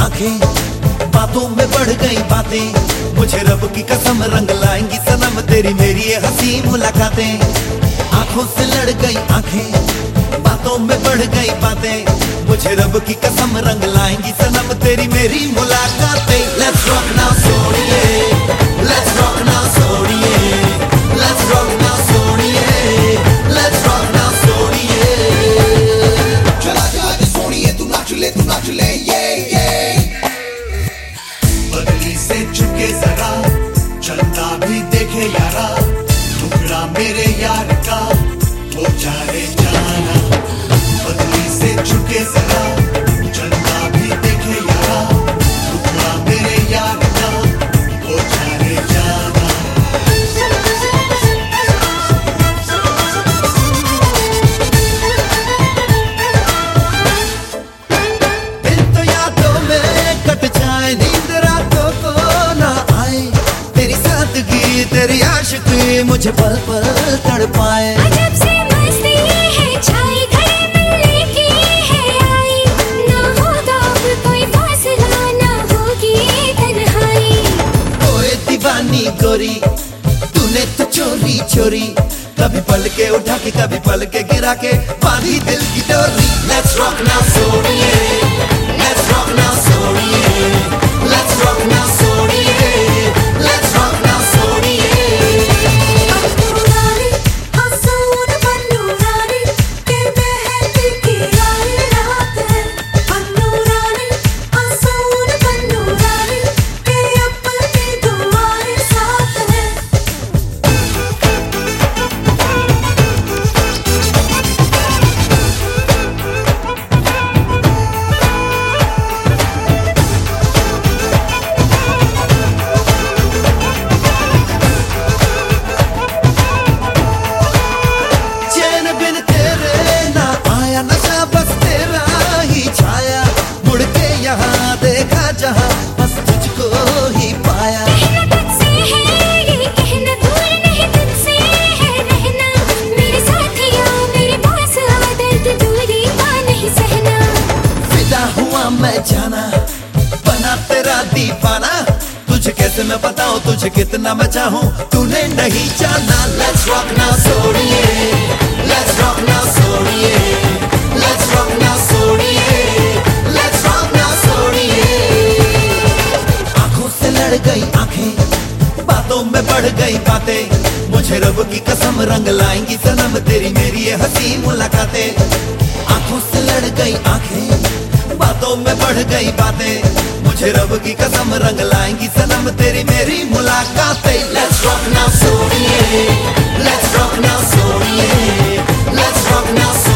आंखें, बातों में बढ़ गई बातें, मुझे रब की कसम रंग लाएंगी सनम तेरी मेरी ये हंसी मुलाकातें। आंखों से लड़ गई आंखें, बातों में बढ़ गई बातें, मुझे रब की कसम रंग लाएंगी सनम तेरी मेरी मुलाकातें। Let's rock now सोनिए, Let's rock now सोनिए, Let's rock now सोनिए, Let's rock now सोनिए। चला चला के सोनिए तू नाच ले ये बदली से झुके जरा, चलता भी देखे यारा, टुकड़ा मेरे यार का वो चारे जाना। बदली से झुके जरा, चलता भी देखे यारा, टुकड़ा मेरे यार का वो चारे जाना। दिन तो यादों में कट जाए, नींद रातों को ना आए, तेरी सादगी तेरी आशिकी मुझे पल पल तड़पाए। अजब सी मस्ती है छाई, घड़ी मिलने की है आई, ना होगा अब कोई फासला, ना होगी तन्हाई। ओए दीवानी गोरी, तूने तो चोरी चोरी, कभी पल के उठा के कभी पल के गिरा के बांधी दिल की डोरी। Let's rock now सोनिए, Let's rock now सोनिए, Let's rock now सोनिए, Let's rock now सोनिए। पन्नूरानी हंसून पन्नूरानी के मेहंदी की आई रात है। पन्नूरानी हंसून पन्नूरानी के अपनी दुआएं साथ है। चैन बिन तेरे ना आया, नशा बस तेरा ही छाया, मुड़ के यहाँ देखा जहाँ बस तुझको ही पाया। कहना तुझसे है ये कहना, दूर नहीं तुझसे है रहना, मेरे साथिया मेरे पास आ, दर्द दूरी का नहीं सहना। फिदा हुआ मैं जाना, बना तेरा दीवाना, तुझे कैसे मैं बताऊं तुझे कितना मैं चाहूं, तूने नहीं जाना। Let's rock now सोनिए, Let's rock now सोनिए, Let's rock now सोनिए, Let's rock now सोनिए। आंखों से लड़ गई आंखें, बातों में बढ़ गई बातें, मुझे रब की कसम रंग लाएंगी सनम तेरी मेरी ये हंसी मुलाकातें। आंखों से लड़ गई आंखें, बातों में बढ़ गई बातें, मुझे रब की कसम रंग लाएंगी सनम तेरी मेरी मुलाकातें। Let's rock now सोनिए, Let's rock now सोनिए, Let's rock now सोनिए।